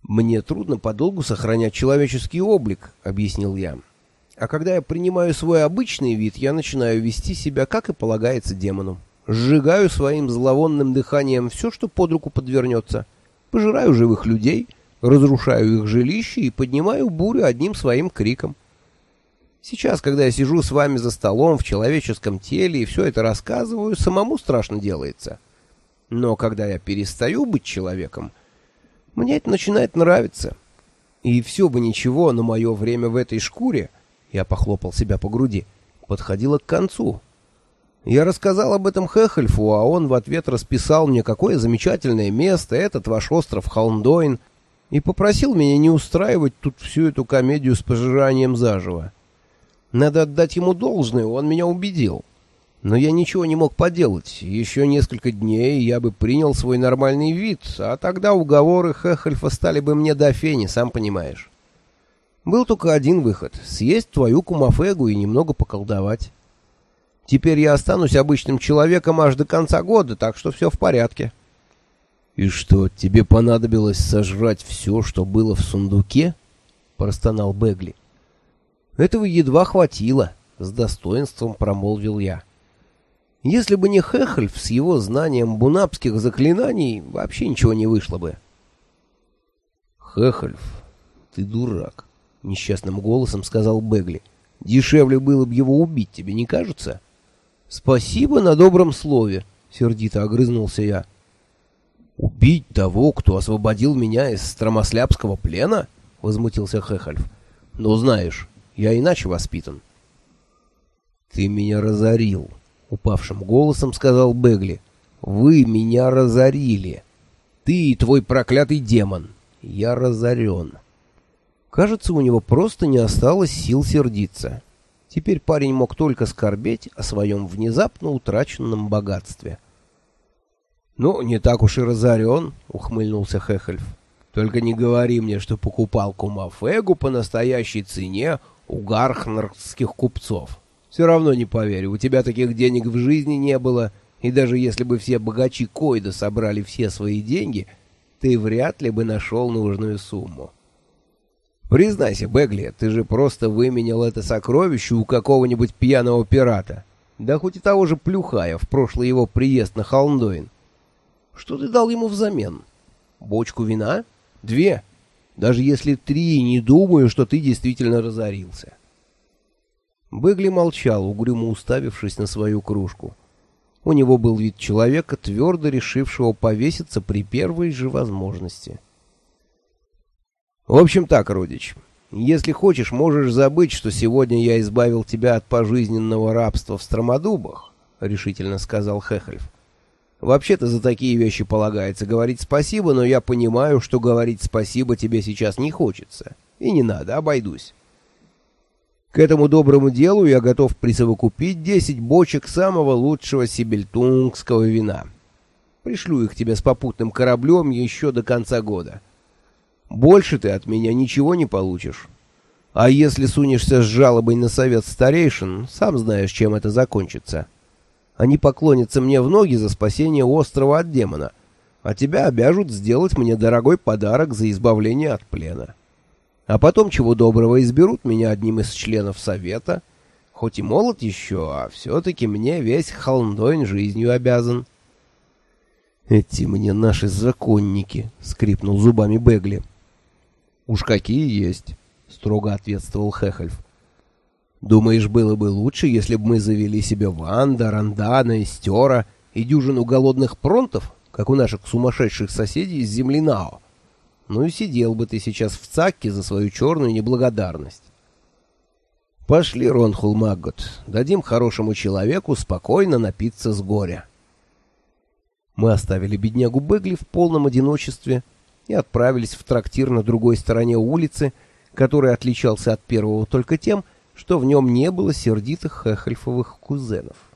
«Мне трудно подолгу сохранять человеческий облик», — объяснил я. «А когда я принимаю свой обычный вид, я начинаю вести себя, как и полагается демону. Сжигаю своим зловонным дыханием все, что под руку подвернется. Пожираю живых людей, разрушаю их жилища и поднимаю бурю одним своим криком. Сейчас, когда я сижу с вами за столом в человеческом теле и все это рассказываю, самому страшно делается. Но когда я перестаю быть человеком, мне это начинает нравиться. И все бы ничего, но мое время в этой шкуре, я похлопал себя по груди, подходило к концу. Я рассказал об этом Хехельфу, а он в ответ расписал мне, какое замечательное место этот ваш остров Холмдойн, и попросил меня не устраивать тут всю эту комедию с пожиранием заживо. Надо отдать ему должное, он меня убедил. Но я ничего не мог поделать. Еще несколько дней я бы принял свой нормальный вид, а тогда уговоры Хехельфа стали бы мне до фени, сам понимаешь. Был только один выход — съесть твою кумафегу и немного поколдовать. Теперь я останусь обычным человеком аж до конца года, так что все в порядке. — И что, тебе понадобилось сожрать все, что было в сундуке? — простонал Бегли. — Этого едва хватило, — с достоинством промолвил я. Если бы не Хехельф с его знанием бунапских заклинаний, вообще ничего не вышло бы. — Хехельф, ты дурак, — несчастным голосом сказал Бегли. — Дешевле было бы его убить, тебе не кажется? — Спасибо на добром слове, — сердито огрызнулся я. — Убить того, кто освободил меня из стромослябского плена? — возмутился Хехельф. — Но знаешь, я иначе воспитан. — Ты меня разорил, — упавшим голосом сказал Бегли. — Вы меня разорили. Ты и твой проклятый демон. Я разорен. Кажется, у него просто не осталось сил сердиться. Теперь парень мог только скорбеть о своем внезапно утраченном богатстве. — Ну, не так уж и разорен, — ухмыльнулся Хехельф. — Только не говори мне, что покупал кумафегу по настоящей цене у гархнерских купцов. Все равно не поверю, у тебя таких денег в жизни не было, и даже если бы все богачи Койда собрали все свои деньги, ты вряд ли бы нашел нужную сумму. Признайся, Бегли, ты же просто выменял это сокровище у какого-нибудь пьяного пирата, да хоть и того же Плюхая в прошлый его приезд на Холмдойн. Что ты дал ему взамен? Бочку вина? 2? Даже если 3, не думаю, что ты действительно разорился. Бегли молчал, угрюмо уставившись на свою кружку. У него был вид человека, твердо решившего повеситься при первой же возможности. «В общем так, родич, если хочешь, можешь забыть, что сегодня я избавил тебя от пожизненного рабства в Стромодубах», — решительно сказал Хехельф. «Вообще-то за такие вещи полагается говорить спасибо, но я понимаю, что говорить спасибо тебе сейчас не хочется. И не надо, обойдусь. К этому доброму делу я готов присовокупить 10 бочек самого лучшего сибельтунгского вина. Пришлю их тебе с попутным кораблем еще до конца года. Больше ты от меня ничего не получишь. А если сунешься с жалобой на совет старейшин, сам знаешь, чем это закончится. Они поклонятся мне в ноги за спасение острова от демона, а тебя обяжут сделать мне дорогой подарок за избавление от плена. А потом, чего доброго, изберут меня одним из членов совета. Хоть и молод еще, а все-таки мне весь Холмдойн жизнью обязан. — Эти мне наши законники, — скрипнул зубами Бегли. — Уж какие есть, — строго ответствовал Хехельф. — Думаешь, было бы лучше, если бы мы завели себе Ванда, Рандана, Истера и дюжину голодных пронтов, как у наших сумасшедших соседей из земли Нао? Ну и сидел бы ты сейчас в цакке за свою черную неблагодарность. Пошли, Ронхул Маггот, дадим хорошему человеку спокойно напиться с горя. Мы оставили беднягу Бегли в полном одиночестве и отправились в трактир на другой стороне улицы, который отличался от первого только тем, что в нем не было сердитых хехельфовых кузенов.